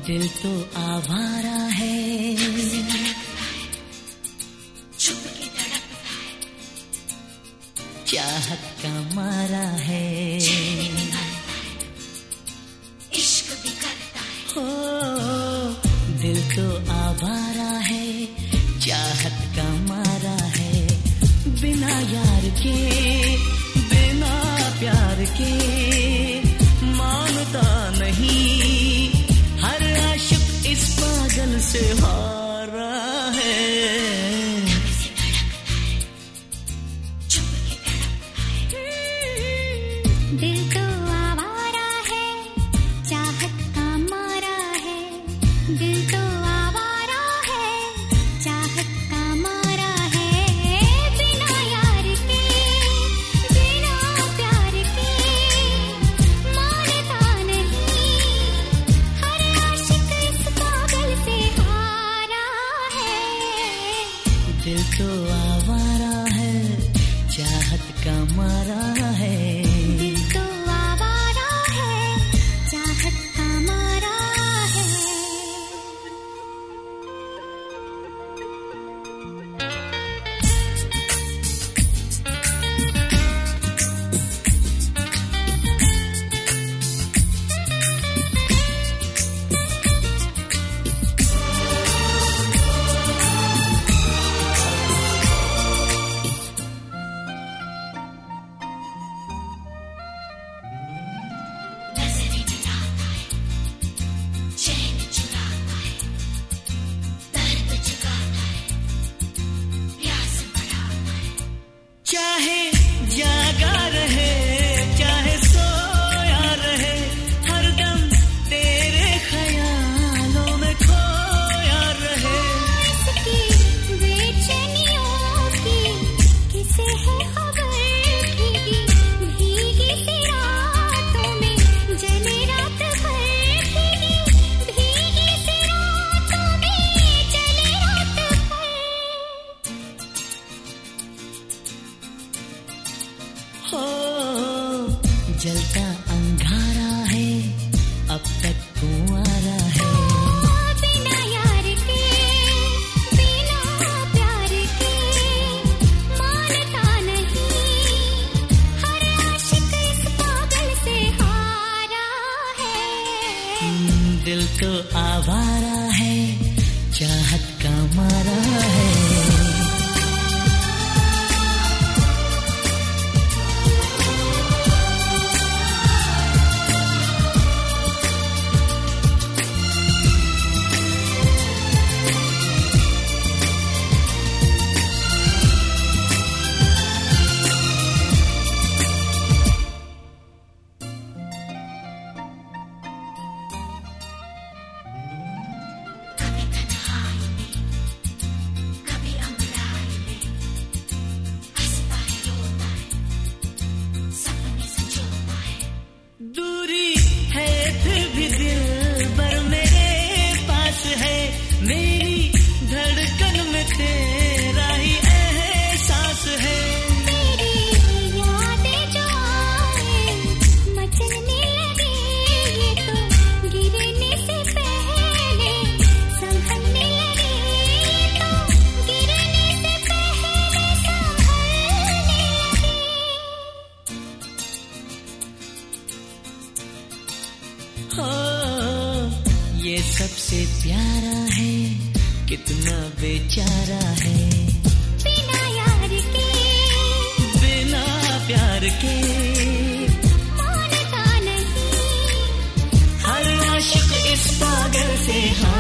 दिल तो आवारा है, छुप के तड़पता है, चाहत का मारा है, इश्क भी करता है। हो दिल तो आवारा है, चाहत का मारा है, बिना यार के बिना प्यार के मानता नहीं, हर आशिक इस पागल से हारा है। दिल तो आवारा है, चाहत का मारा है, दिल तो आवारा है, चाहत का मारा है, बिना यार के बिना प्यार के मानता नहीं, हर आशिक इस पागल से हारा है। दिल तो आवारा है, चाहत का मारा है, दिल तो आवारा है, चाहत का मारा है। नजरें जलाता है, चैन चुराता है, दर्द जगाता है, प्यास बढ़ाता है। चाहे जागा रहे चाहे सोया रहे, हरदम तेरे ख्यालों में खोया रहे। इसकी बेचैनियों की किसे है खबर, भीगी भीगी सी रातों में जले रात भर, भीगी भीगी सी रातों में जले रात भर। हो जलता अंगारा है, अब तक कुंवारा है, बिना यार के बिना प्यार के मानता नहीं, हर आशिक इस पागल से हारा है। दिल तो आवारा है, चाहत का मारा है। कभी तन्हाई में, कभी अंगड़ाई में, हंसता है रोता है, सपने संजोता है। दूरी है फिर भी दिल पर मेरे पास है, मेरी धड़कन में तेरा ही एहसास है। तेरी यादें जो आए मचलने लगे, ये तो गिरने से पहले संभलने लगे, ये तो गिरने से पहले संभलने लगे। हो ये सबसे प्यारा है, कितना बेचारा है, बिना यार के बिना प्यार के मानता नहीं, हर आशिक इस पागल से